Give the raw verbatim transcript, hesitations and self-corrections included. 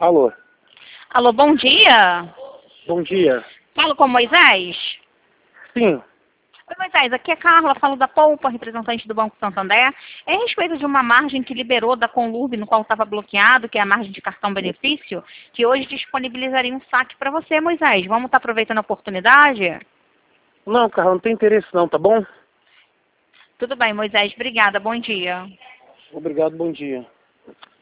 Alô, Alô, bom dia. bom dia. Falo com Moisés? Sim, Oi, Moisés, aqui é Carla, falo da Poupa, representante do Banco Santander. É a respeito de uma margem que liberou da Conlurb, no qual estava bloqueado, que é a margem de cartão benefício, que hoje disponibilizaria um saque para você, Moisés. Vamos estar aproveitando a oportunidade? não, Carla, não tem interesse não, tá bom? Tudo bem, Moisés, obrigada, bom dia. Obrigado, bom dia.